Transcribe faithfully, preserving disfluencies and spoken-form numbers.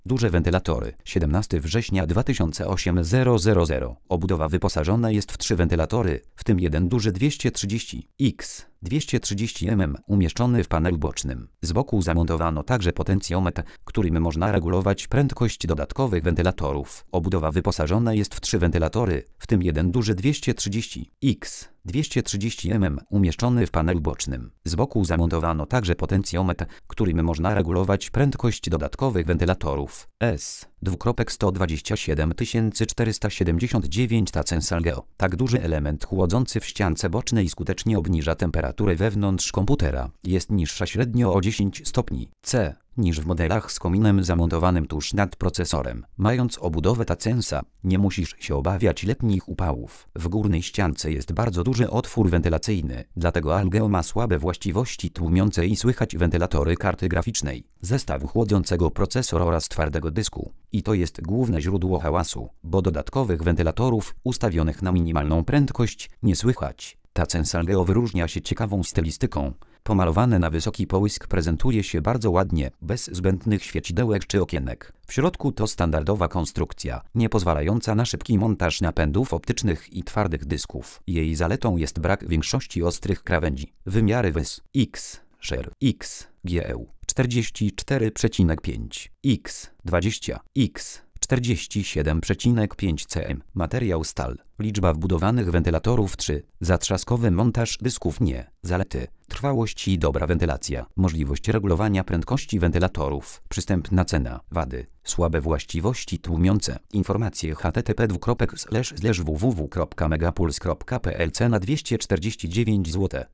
Duże wentylatory. siedemnastego września dwa tysiące osiemnastego. Obudowa wyposażona jest w trzy wentylatory, w tym jeden duży dwieście trzydzieści x dwieście trzydzieści milimetrów umieszczony w panelu bocznym. Z boku zamontowano także potencjometr, którym można regulować prędkość dodatkowych wentylatorów. Obudowa wyposażona jest w trzy wentylatory, w tym jeden duży dwieście trzydzieści x dwieście trzydzieści milimetrów umieszczony w panelu bocznym. Z boku zamontowano także potencjometr, którym można regulować prędkość dodatkowych wentylatorów. S sto dwadzieścia siedem tysięcy czterysta siedemdziesiąt dziewięć Tacensalgeo. Tak duży element chłodzący w ściance bocznej skutecznie obniża temperaturę wewnątrz komputera. Jest niższa średnio o dziesięć stopni C niż w modelach z kominem zamontowanym tuż nad procesorem. Mając obudowę Tacensa, nie musisz się obawiać letnich upałów. W górnej ściance jest bardzo duży otwór wentylacyjny, dlatego Algeo ma słabe właściwości tłumiące i słychać wentylatory karty graficznej, zestawu chłodzącego procesor oraz twardego dysku. I to jest główne źródło hałasu, bo dodatkowych wentylatorów ustawionych na minimalną prędkość nie słychać. Tacensalgeo wyróżnia się ciekawą stylistyką. Pomalowane na wysoki połysk prezentuje się bardzo ładnie, bez zbędnych świecidełek czy okienek. W środku to standardowa konstrukcja, nie pozwalająca na szybki montaż napędów optycznych i twardych dysków. Jej zaletą jest brak większości ostrych krawędzi. Wymiary wys X, Sher X, G E U czterdzieści cztery przecinek pięć, X dwadzieścia, X czterdzieści siedem przecinek pięć cm. Materiał stal. Liczba wbudowanych wentylatorów trzy. Zatrzaskowy montaż dysków nie. Zalety. Trwałość i dobra wentylacja. Możliwość regulowania prędkości wentylatorów. Przystępna cena. Wady. Słabe właściwości tłumiące. Informacje http dwukropek slash slash www kropka megapuls kropka pl. Cena dwieście czterdzieści dziewięć złotych.